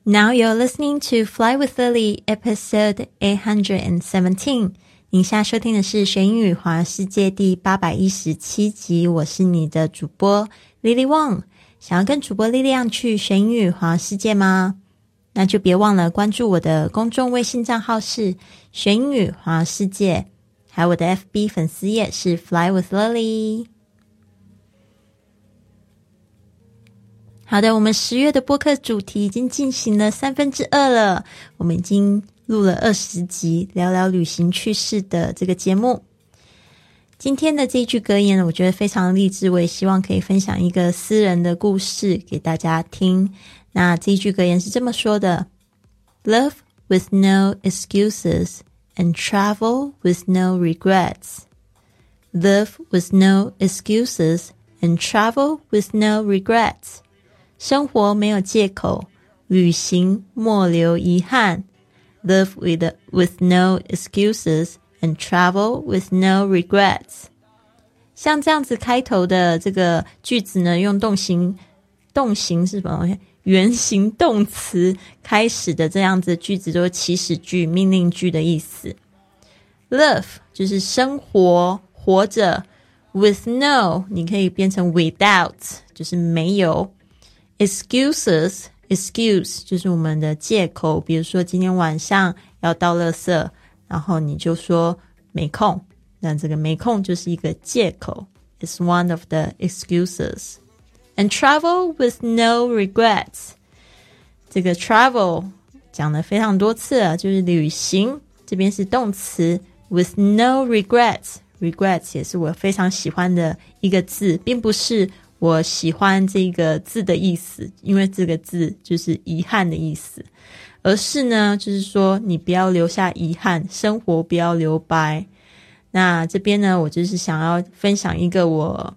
Now you're listening to Fly with Lily, episode 817. 您现在收听的是学英语环游世界第817集，我是你的主播 Lily Wong。想要跟主播力量去学英语环游世界吗？那就别忘了关注我的公众微信账号是学英语环游世界，还有我的 FB 粉丝页是 Fly with Lily。好的，我们10月的播客主题已经进行了2/3了，我们已经录了20集，聊聊旅行趣事的这个节目。今天的这一句格言呢，我觉得非常励志，我也希望可以分享一个私人的故事给大家听。那这一句格言是这么说的 ：Love with no excuses and travel with no regrets. Love with no excuses and travel with no regrets.生活没有借口，旅行莫留遗憾。Live with no excuses and travel with no regrets. 像这样子开头的这个句子呢，用动形是什么？原形动词开始的这样子的句子都是祈使句、命令句的意思。Live 就是生活、活着。With no 你可以变成 without 就是没有。Excuse 就是我们的借口，比如说今天晚上要倒垃圾，然后你就说没空，那这个没空就是一个借口。It's one of the excuses. And travel with no regrets. 这个 travel 讲了非常多次了，就是旅行，这边是动词 with no regrets. Regrets 也是我非常喜欢的一个字，并不是我喜欢这个字的意思，因为这个字就是遗憾的意思，而是呢，就是说你不要留下遗憾，生活不要留白。那这边呢，我就是想要分享一个我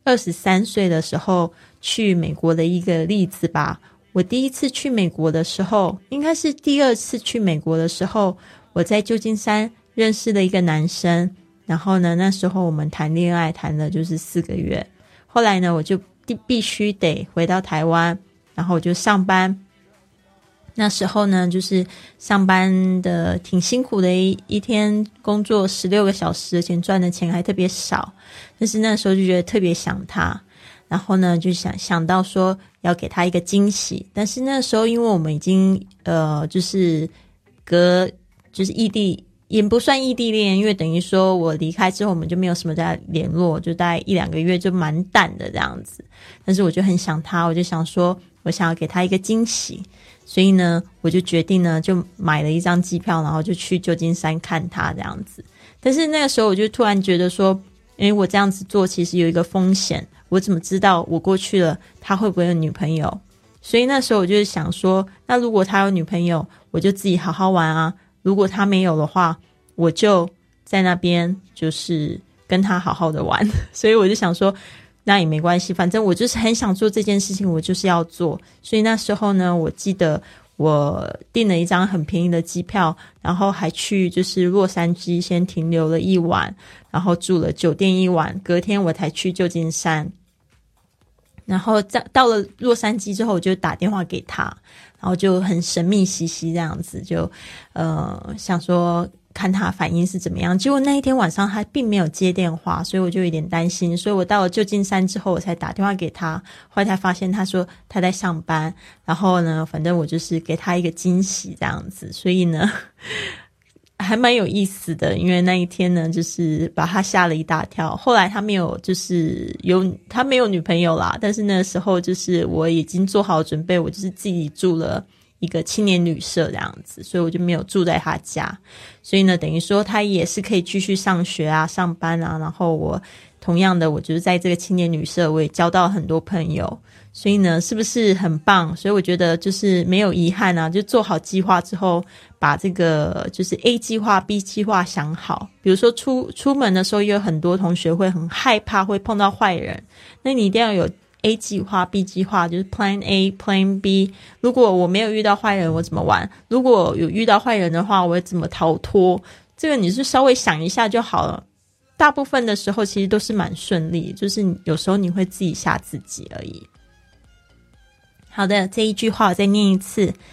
23岁的时候去美国的一个例子吧。我第一次去美国的时候，应该是第2次去美国的时候，我在旧金山认识了一个男生，然后呢，那时候我们谈恋爱谈了就是4个月。后来呢，我就必须得回到台湾，然后我就上班。那时候呢，就是上班的挺辛苦的，一天工作16个小时，而且赚的钱还特别少。但是那时候就觉得特别想他，然后呢，就想到说要给他一个惊喜。但是那时候因为我们已经就是异地。也不算异地恋，因为等于说我离开之后我们就没有什么在联络，就大概1-2个月就蛮淡的这样子。但是我就很想他，我就想说我想要给他一个惊喜，所以呢我就决定呢就买了一张机票，然后就去旧金山看他这样子。但是那个时候我就突然觉得说我这样子做其实有一个风险，我怎么知道我过去了他会不会有女朋友？所以那时候我就想说，那如果他有女朋友，我就自己好好玩啊，如果他没有的话，我就在那边就是跟他好好的玩。所以我就想说那也没关系，反正我就是很想做这件事情，我就是要做。所以那时候呢，我记得我订了一张很便宜的机票，然后还去就是洛杉矶先停留了1晚，然后住了酒店1晚，隔天我才去旧金山。然后到了洛杉矶之后，我就打电话给他，然后就很神秘兮兮这样子，就想说看他反应是怎么样。结果那一天晚上他并没有接电话，所以我就有点担心。所以我到了旧金山之后，我才打电话给他，后来才发现他说他在上班。然后呢，反正我就是给他一个惊喜这样子。所以呢还蛮有意思的，因为那一天呢就是把他吓了一大跳。后来他没有他没有女朋友啦，但是那时候就是我已经做好准备，我就是自己住了一个青年旅社这样子，所以我就没有住在他家。所以呢等于说他也是可以继续上学啊上班啊，然后我同样的我就是在这个青年旅社我也交到很多朋友。所以呢是不是很棒？所以我觉得就是没有遗憾啊，就做好计划之后，把这个就是 A 计划 B 计划想好。比如说出门的时候，也有很多同学会很害怕会碰到坏人，那你一定要有 A 计划 B 计划，就是 Plan A Plan B。 如果我没有遇到坏人我怎么玩？如果有遇到坏人的话我会怎么逃脱？这个你是稍微想一下就好了。大部分的时候其实都是蛮顺利，就是有时候你会自己吓自己而已。好的，这一句话我再念一次。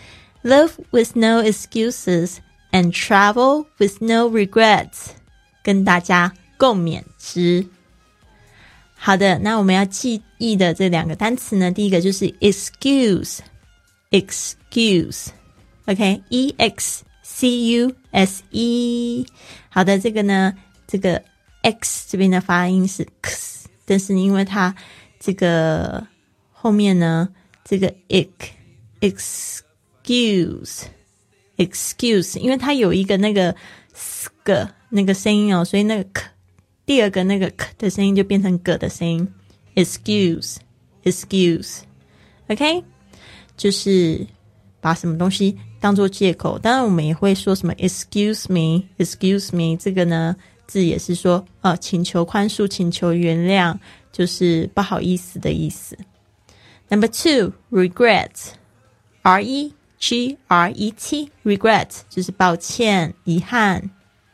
Live with no excuses and travel with no regrets. 跟大家共勉之。好的，那我们要记忆的这两个单词呢，第一个就是 excuse. OK, E-X-C-U-S-E. 好的，这个呢，这个 X 这边的发音是 X， 但是因为它这个后面呢，这个 excuse， 因为它有一个那个 sk 那个声音哦，所以那个 k 第二个那个 k 的声音就变成 g 的声音。excuse OK， 就是把什么东西当作借口。当然我们也会说什么 excuse me， 这个呢字也是说请求宽恕，请求原谅，就是不好意思的意思。Number 2, regret. R-E-G-R-E-T, regret 就是抱歉，遗憾。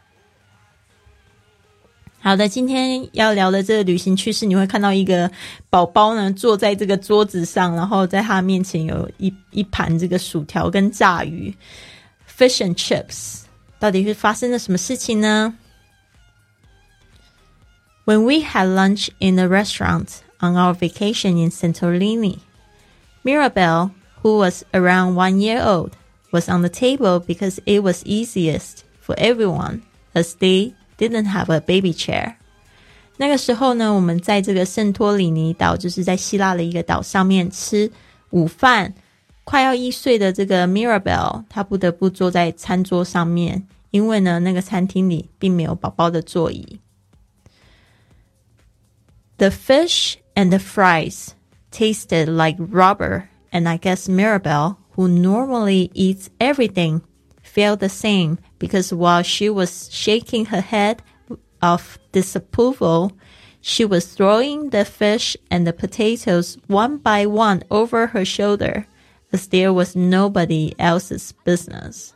好的，今天要聊的这个旅行趣事，你会看到一个宝宝呢坐在这个桌子上，然后在他面前有一盘这个薯条跟炸鱼 fish and chips。 到底是发生了什么事情呢？ When we had lunch in a restaurant on our vacation in Santorini, Mirabelle, who was around 1 year old, was on the table because it was easiest for everyone, as they didn't have a baby chair. 那个时候呢，我们在这个圣托里尼岛，就是在希腊的一个岛上面吃午饭。快要1岁的这个 Mirabelle， 她不得不坐在餐桌上面，因为呢，那个餐厅里并没有宝宝的座椅。The fish and the fries tasted like rubber, and I guess Mirabelle, who normally eats everything, felt the same because while she was shaking her head of disapproval, she was throwing the fish and the potatoes one by one over her shoulder, as there was nobody else's business.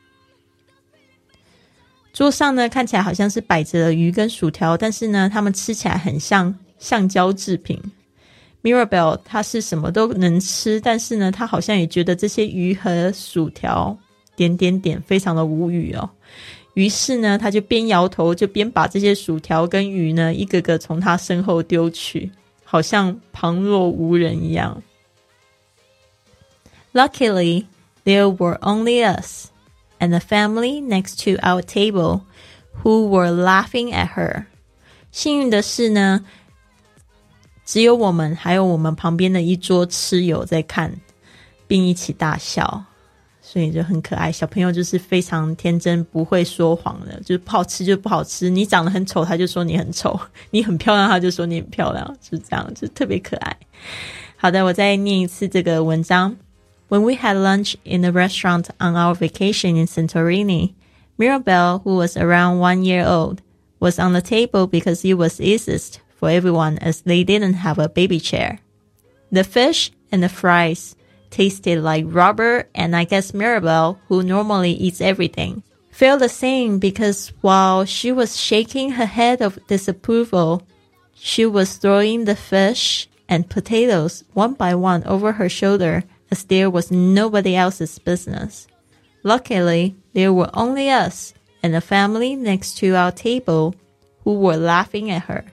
桌上呢，看起来好像是摆着鱼跟薯条，但是呢，它们吃起来很像橡胶制品。Mirabelle 她是什么都能吃，但是呢，她好像也觉得这些鱼和薯条非常的无语哦。于是呢，她就边摇头就边把这些薯条跟鱼呢一个个从她身后丢去，好像旁若无人一样。Luckily, there were only us and the family next to our table who were laughing at her. 幸运的是呢，只有我们还有我们旁边的一桌吃友在看，并一起大笑，所以就很可爱。小朋友就是非常天真，不会说谎的，就是不好吃就不好吃，你长得很丑他就说你很丑，你很漂亮他就说你很漂亮，就是这样，就特别可爱。好的，我再念一次这个文章。When we had lunch in a restaurant on our vacation in Santorini, Mirabelle, who was around 1 year old, was on the table because it was easiest for everyone as they didn't have a baby chair. The fish and the fries tasted like rubber, and I guess Mirabelle, who normally eats everything, felt the same because while she was shaking her head of disapproval, she was throwing the fish and potatoes one by one over her shoulder as there was nobody else's business. Luckily, there were only us and the family next to our table who were laughing at her.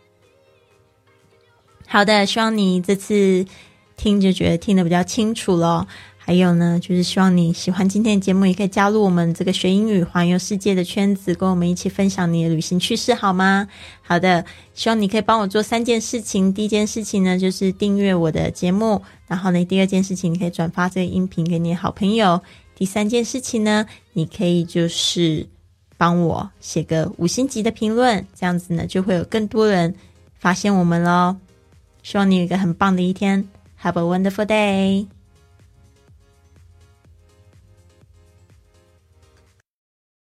好的，希望你这次听就觉得听得比较清楚咯。还有呢，就是希望你喜欢今天的节目，也可以加入我们这个学英语环游世界的圈子，跟我们一起分享你的旅行趣事好吗？好的，希望你可以帮我做3件事情。第一件事情呢，就是订阅我的节目，然后呢，第二件事情你可以转发这个音频给你的好朋友，第3件事情呢，你可以就是帮我写个5星级的评论，这样子呢，就会有更多人发现我们咯。希望你有一个很棒的一天。Have a wonderful day!